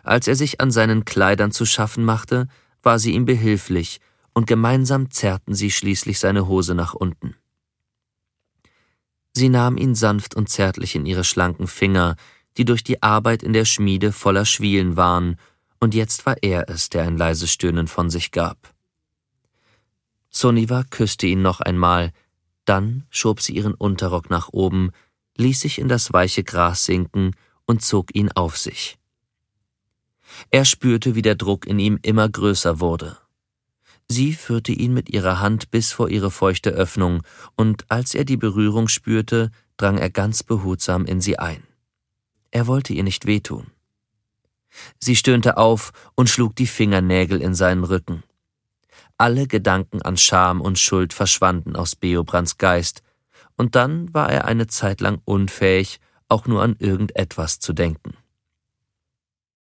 Als er sich an seinen Kleidern zu schaffen machte, war sie ihm behilflich, und gemeinsam zerrten sie schließlich seine Hose nach unten. Sie nahm ihn sanft und zärtlich in ihre schlanken Finger, die durch die Arbeit in der Schmiede voller Schwielen waren, und jetzt war er es, der ein leises Stöhnen von sich gab. Sunniva küsste ihn noch einmal, dann schob sie ihren Unterrock nach oben, ließ sich in das weiche Gras sinken und zog ihn auf sich. Er spürte, wie der Druck in ihm immer größer wurde. Sie führte ihn mit ihrer Hand bis vor ihre feuchte Öffnung, und als er die Berührung spürte, drang er ganz behutsam in sie ein. Er wollte ihr nicht wehtun. Sie stöhnte auf und schlug die Fingernägel in seinen Rücken. Alle Gedanken an Scham und Schuld verschwanden aus Beobrands Geist, und dann war er eine Zeit lang unfähig, auch nur an irgendetwas zu denken.